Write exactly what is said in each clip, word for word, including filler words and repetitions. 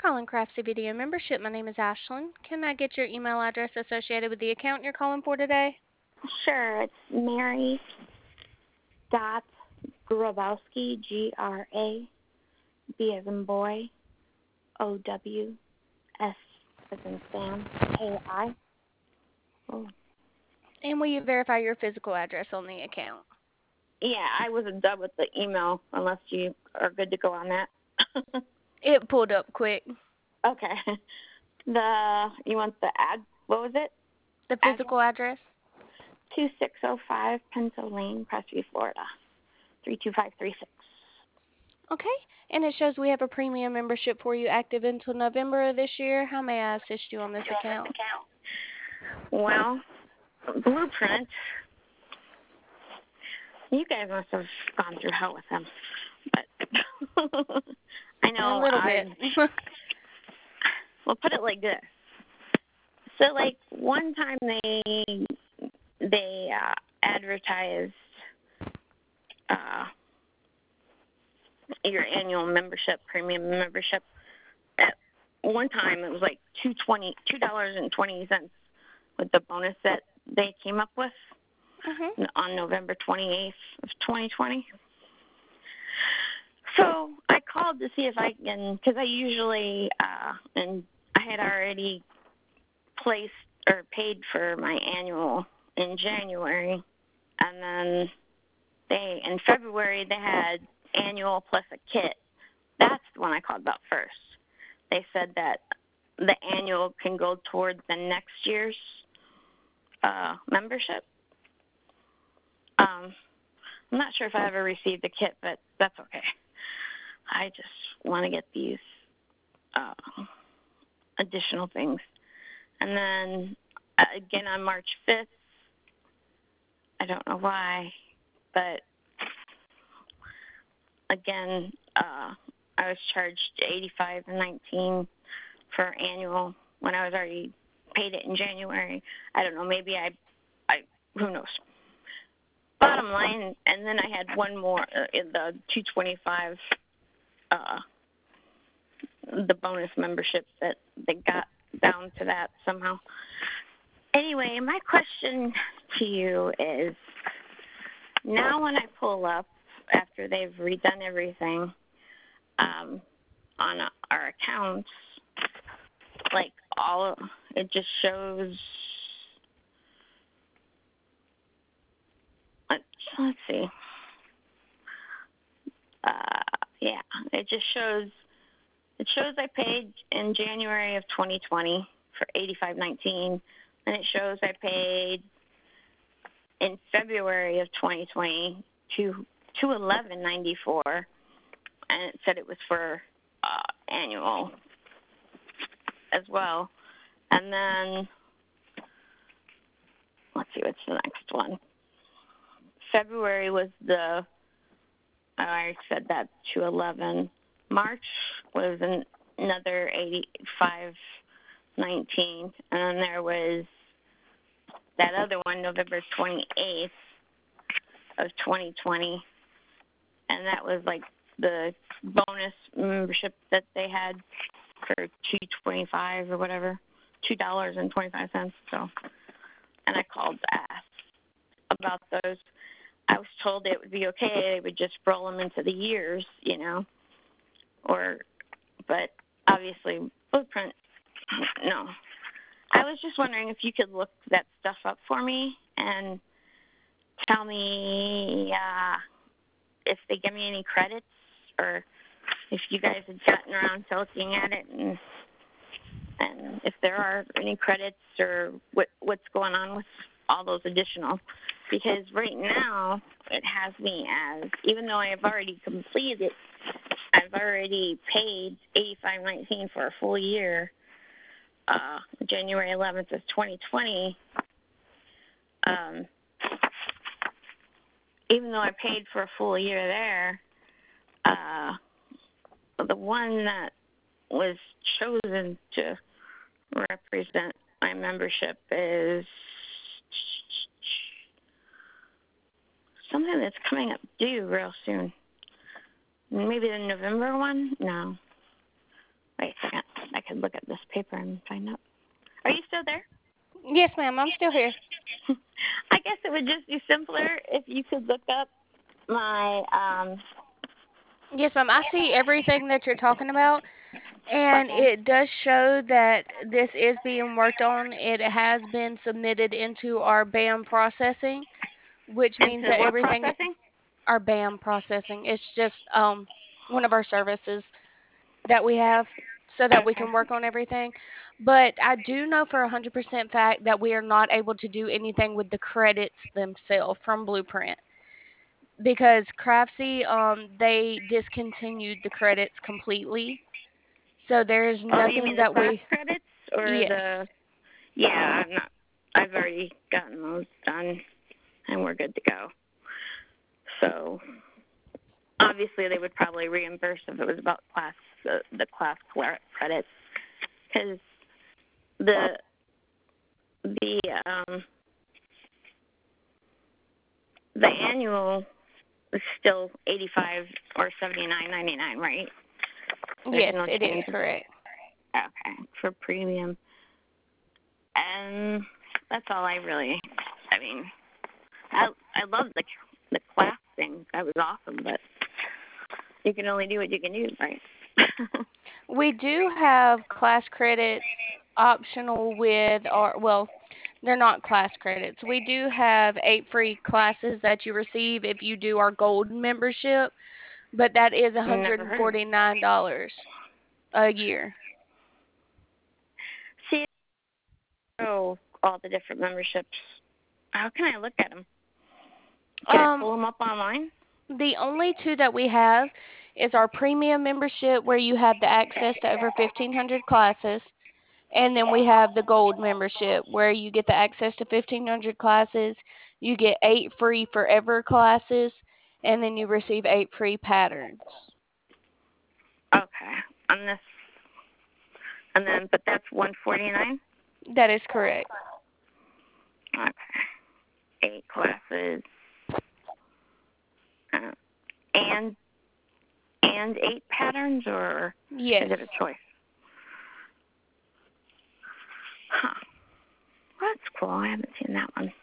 calling Craft C B D a membership. My name is Ashlyn. Can I get your email address associated with the account you're calling for today? Sure, it's Mary dot Grabowski, G R A B as in boy, O W S as in Sam, K I. Oh. And will you verify your physical address on the account? Yeah, I wasn't done with the email unless you are good to go on that. It pulled up quick. Okay. The you want the ad? What was it? The Address? physical address? two six zero five Pencil Lane, Crestview, Florida, three two five three six. Okay. And it shows we have a premium membership for you active until November of this year. How may I assist you on this account? Well, Blueprint, you guys must have gone through hell with them. But I know A little I. bit. Well, put it like this. So, like one time they they uh, advertised uh, your annual membership, premium membership. At one time, it was like two twenty, two dollars and twenty cents with the bonus that they came up with Mhm. on November twenty eighth of twenty twenty. So I called to see if I can, because I usually uh, and I had already placed or paid for my annual in January, and then they in February they had annual plus a kit. That's the one I called about first. They said that the annual can go towards the next year's uh, membership. Um, I'm not sure if I ever received the kit, but that's okay. I just want to get these uh, additional things. And then uh, again on March fifth, I don't know why, but again, uh, I was charged eighty-five nineteen for annual when I was already paid it in January. I don't know, maybe I, I who knows. Bottom line, and then I had one more, uh, in the two twenty-five, uh, the bonus membership that they got down to that somehow. Anyway, my question to you is, now when I pull up after they've redone everything um, on our accounts, like all it just shows. Let's, let's see. Uh, yeah, it just shows. It shows I paid in January of twenty twenty for eighty-five nineteen, and it shows I paid in February of twenty twenty to two eleven ninety-four, and it said it was for uh, annual as well. And then let's see, what's the next one? February was the I already said that two eleven. March was an, another eighty-five nineteen, and then there was that other one, November twenty-eighth of twenty twenty, and that was like the bonus membership that they had for two twenty-five or whatever, two dollars and twenty-five cents. So, and I called to ask about those. I was told it would be okay. They would just roll them into the years, you know, or, but obviously Blueprint, no. I was just wondering if you could look that stuff up for me and tell me uh, if they give me any credits, or if you guys had gotten around to looking at it, and and if there are any credits, or what what's going on with all those additional. Because right now it has me as, even though I have already completed it, I've already paid eighty-five nineteen for a full year. Uh, January eleventh of twenty twenty. Um, even though I paid for a full year there, uh, the one that was chosen to represent my membership is something that's coming up due real soon. Maybe the November one? No. Wait a second. I could look at this paper and find out. Are you still there? Yes, ma'am. I'm still here. I guess it would just be simpler if you could look up my um. Yes, ma'am. I see everything that you're talking about, and Okay. it does show that this is being worked on. It has been submitted into our B A M processing, which means Into that what everything, processing? our B A M processing, it's just um one of our services that we have so that we Okay. can work on everything. But I do know for a hundred percent fact that we are not able to do anything with the credits themselves from Blueprint because Craftsy um they discontinued the credits completely. So there's Oh, you mean nothing the that class we credits or yes. the? Yeah, I'm not. I've already gotten those done, and we're good to go. So obviously, they would probably reimburse if it was about class uh, the class credits, because the the um the annual is still eighty-five or seventy-nine ninety-nine, right? There's Yes, no it is change. correct. Okay, for premium, and that's all I really. I mean, I I love the the class thing. That was awesome, but you can only do what you can do, right? We do have class credits optional with our, well, they're not class credits. We do have eight free classes that you receive if you do our gold membership, but that is Never heard of it. one hundred forty-nine dollars a year. See, oh, all the different memberships. How can I look at them? Can I Um, pull them up online? the only two that we have is our premium membership where you have the access to over fifteen hundred classes. And then we have the gold membership where you get the access to fifteen hundred classes, you get eight free forever classes, and then you receive eight free patterns. Okay, on this, and then, but that's one forty-nine. That is correct. Okay, eight classes, uh, and and eight patterns, or Yes. is it a choice? Huh. Well, that's cool. I haven't seen that one.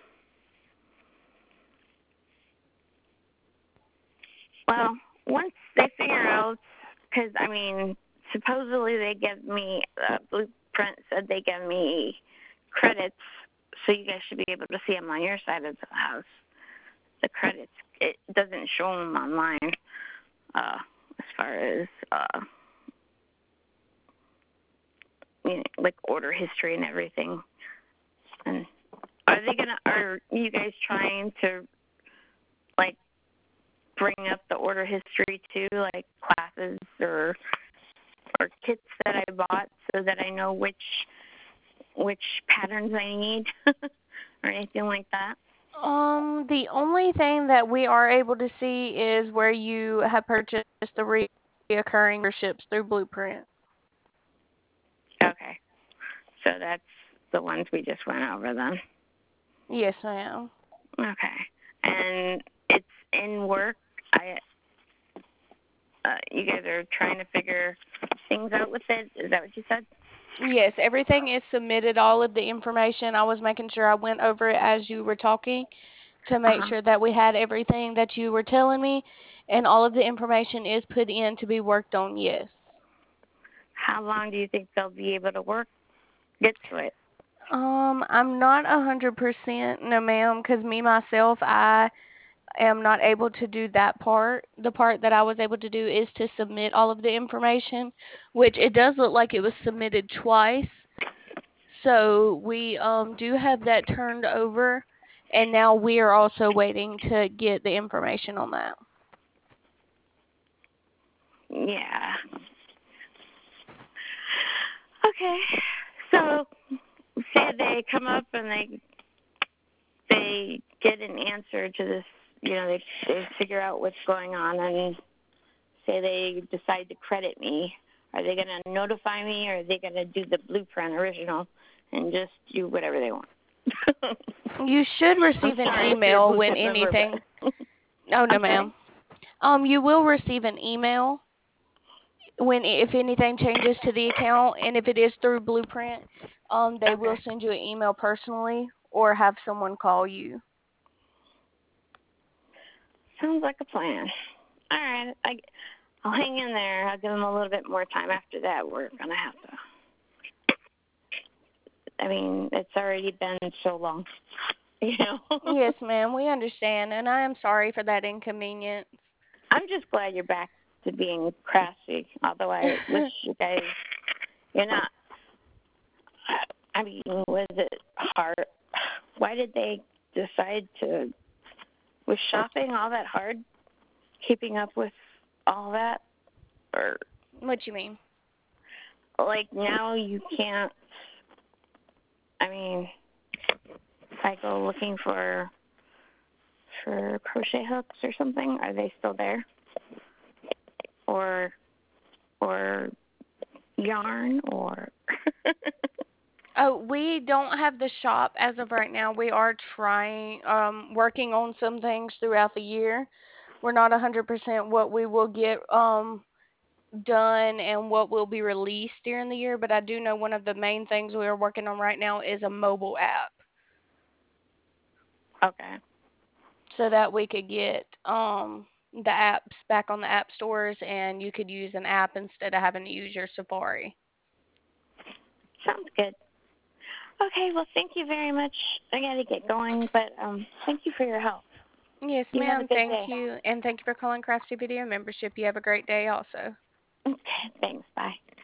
Well, once they figure out, because I mean, supposedly they give me uh, Blueprint said they give me credits, so you guys should be able to see them on your side of the house. The credits, it doesn't show them online, uh, as far as uh, you know, like order history and everything. And are they gonna? Are you guys trying to like bring up the order history too, like classes or or kits that I bought, so that I know which which patterns I need or anything like that? Um, the only thing that we are able to see is where you have purchased the reoccurring memberships through Blueprint. Okay, so that's the ones we just went over then. Yes, ma'am. Okay, and it's in work. I uh, you guys are trying to figure things out with it. Is that what you said? Yes, everything is submitted, all of the information. I was making sure I went over it as you were talking to make Uh-huh. sure that we had everything that you were telling me, and all of the information is put in to be worked on, yes. How long do you think they'll be able to work get to it? Um, I'm not a hundred percent, no ma'am, because me myself, I am not able to do that part. The part that I was able to do is to submit all of the information, which it does look like it was submitted twice. So we um do have that turned over, and now we are also waiting to get the information on that. Yeah. Okay. So say they come up and they they get an answer to this, you know, they they figure out what's going on, and say they decide to credit me. Are they going to notify me, or are they going to do the Blueprint original and just do whatever they want? You should I'm receive an sorry if you're a email when Blueprint member, anything. but Oh no, I'm sorry. ma'am. Um, you will receive an email when if anything changes to the account, and if it is through Blueprint, um, they will Okay. send you an email personally or have someone call you. Sounds like a plan. All right. I, I'll hang in there. I'll give them a little bit more time after that. We're going to have to. I mean, it's already been so long, you know. Yes, ma'am, we understand, and I am sorry for that inconvenience. I'm just glad you're back to being classy. Although I wish you guys, you're not. I mean, was it hard? Why did they decide to? Was shopping all that hard? Keeping up with all that, or What you mean? like now you can't. I mean, if I go looking for for crochet hooks or something, are they still there? Or or yarn or Oh, we don't have the shop as of right now. We are trying, um, working on some things throughout the year. We're not one hundred percent what we will get um done and what will be released during the year, but I do know one of the main things we are working on right now is a mobile app okay. so that we could get um the apps back on the app stores and you could use an app instead of having to use your Safari. Sounds good. Okay, well thank you very much. I gotta get going, but um thank you for your help. Yes, You have a ma'am. good Thank day. you. And thank you for calling Crafty Video Membership. You have a great day also. Okay, thanks. Bye.